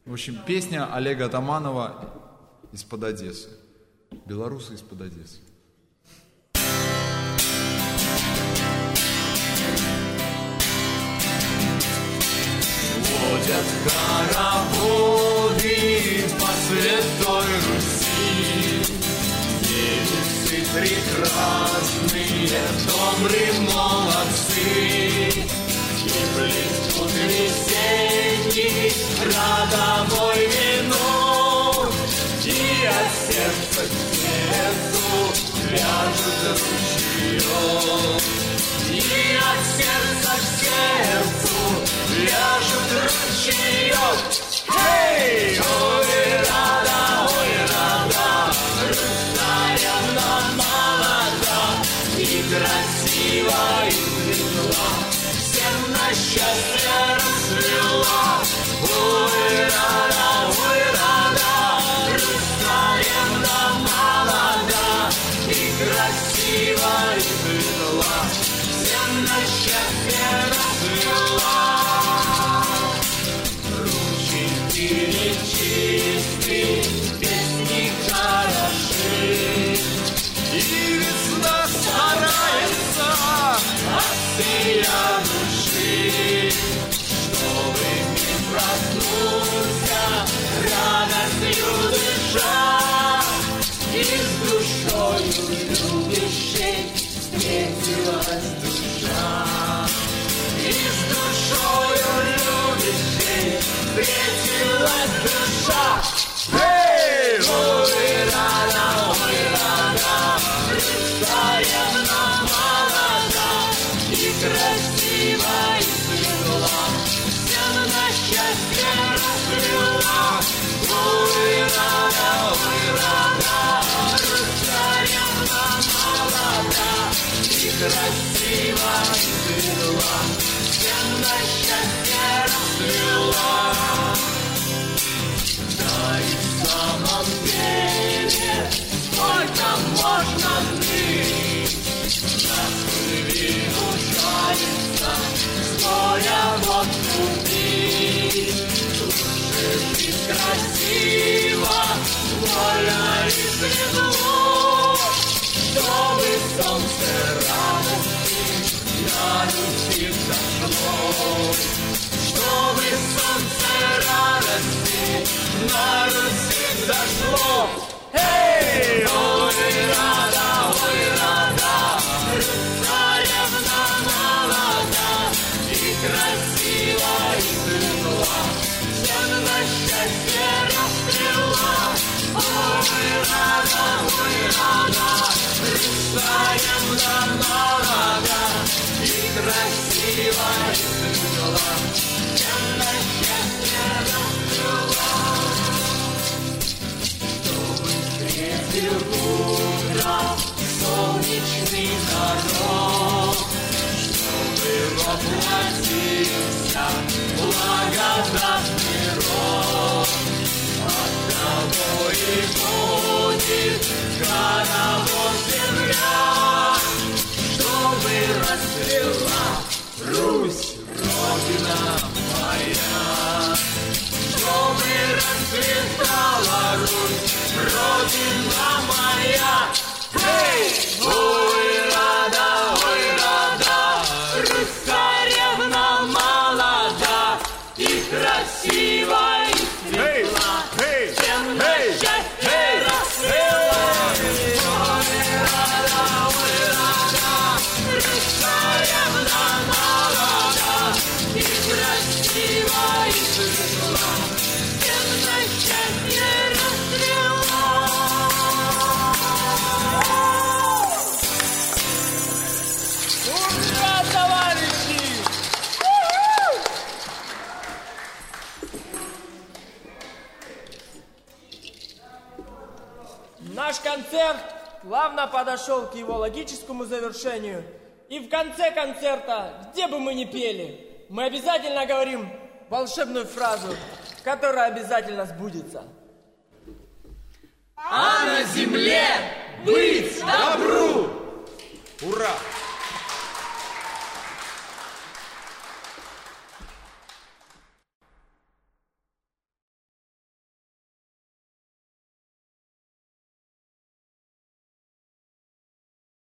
В общем, песня Олега Атаманова из-под Одессы. Белорусы из-под Одессы. Ходят хороводы по Святой Руси, девицы прекрасные, добрые молодцы, и плетут весенний родовой венок, и от сердца к сердцу вяжут ручеек, и от сердца к сердцу вяжут ручеек. Эй! Ой, рада, Русаевна молода, и красива, и светла, всем на счастье расцвела. Ой, рада, Русаевна молода, и красива, и светла, всем на счастье расцвела. Рученьки нечистые, песни хороши, и весна старается от всея души, чтобы не проснулся радостью дыша, и с душою любящей встретилась душа, и с душою любящей встретилась душа. Эй! Ой, рада, Русаевна молода, и красива, и светла, всем на счастье расцвела. Ой, рада, Русаевна молода, и красива, и светла, всем на счастье расцвела. Да и в самом деле, сколько можно ныть, на пыльвину жалится, стоя водку пить. Лучше жить красиво, вольно и светло, чтобы солнце радости на Руси зашло, чтобы солнце радости на Руси зашло. Эй! Ой, рада, Русаевна молода, и красива, и светла, всем на счастье расцвела. Ой, рада, Русаевна молода, и красива, и светла, всем на счастье расцвела. Утро, солнечный дорог, чтобы воплотился благодатный рок. Оттого и будет хоровод земля, чтобы расцвела Русь, Родина моя, чтобы расцветала Русь, Родина моя. Эй! Ой, рада, Русаревна молода, и красива, и светла, всем на счастье расцвела. Ой, рада, Русаревна молода, и красива, и светла, всем на счастье расцвела. Ура, товарищи! Наш концерт плавно подошел к его логическому завершению. И в конце концерта, где бы мы ни пели, мы обязательно говорим волшебную фразу, которая обязательно сбудется. А на земле быть добру! Ура!